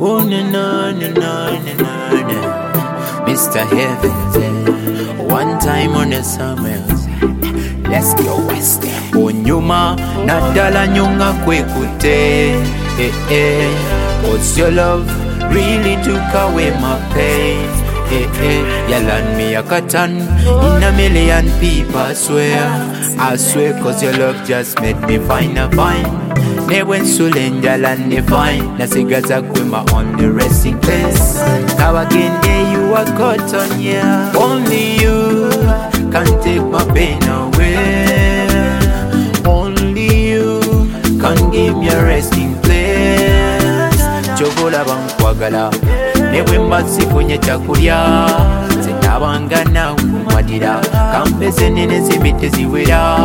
Oh, na na na na na na. Mr. Heaven, one time on the summer. Let's go west. Onyuma nadala nyonga kwekute. Cause your love really took away my pain. You land me a cotton in a million people, I swear, cause your love just made me find a fine. Ne went Sulenja land divine. Na sigaza kwema on the resting place. Kawagende you are cotton, yeah. Only you can take my pain away. Only you can give me a resting place. Chogola bankwagala newe mbasifunye chakulya zinabanga nawe kumatira kambeze nene zibite ziwera.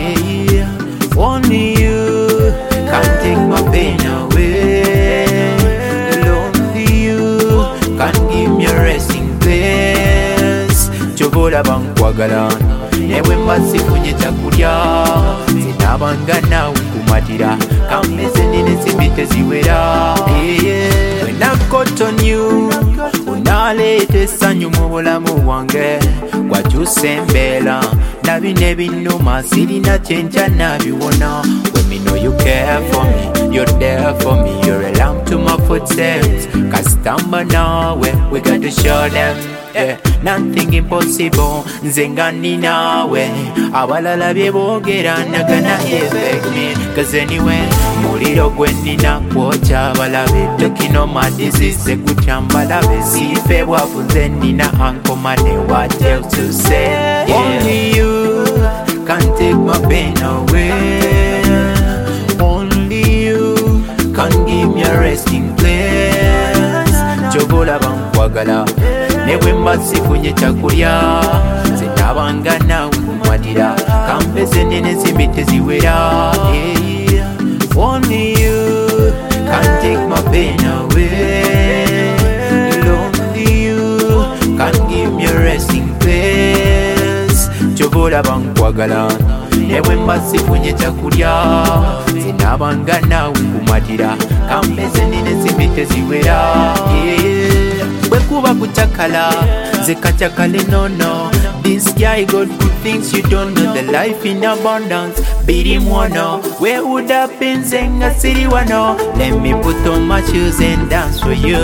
Only you can take my pain away. Only you can give me a resting place. Chogola bankwagala newe mbasifunye chakulya zinabanga nawe kumatira kambeze nene zibite ziwera. When I got on you, unalete sanyu mu bulamu bwange wajusembera nabine binuma sirina chenja nabiwona. When me know you care for me, you're there for me, you're a lamp to my footsteps. Kastamba nawe, we got to show them, yeah, nothing impossible. Nzengani nawe abalala byebogera nagana affect me. Cause anyway, muliro gwenina kwocha balabe talking on my disease kuchamba labe sife bwafunze nina ankomane what else to say, yeah. Only you can take my pain away. Only you can give me a resting place. Chogola bankwagala newe mbasifunye chakulya zinabanga nawe kumatira kambeze nene zibite ziwera. Only you can take my pain away. Only you can give me a resting place. Chogola bankwagala newe mbasifunye chakulya zinabanga nawe kumatira kambeze nene zibite ziwera. Bwekuba kuchakala zekachakale no. This guy got good things you don't know. The life in abundance biri mwono. Where would have been zenga city wano. Let me put on my shoes and dance for you.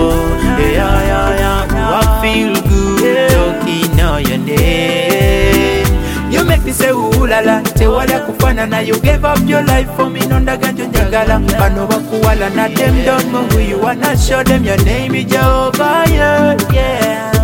Yeah. I feel good talking on your name. You make me say ooh la la. Te wala kufana na you gave up your life for me. Nonda ganjo njagala bano bakuwala na them don't know who you are. Not show them your name is Jehovah, yeah.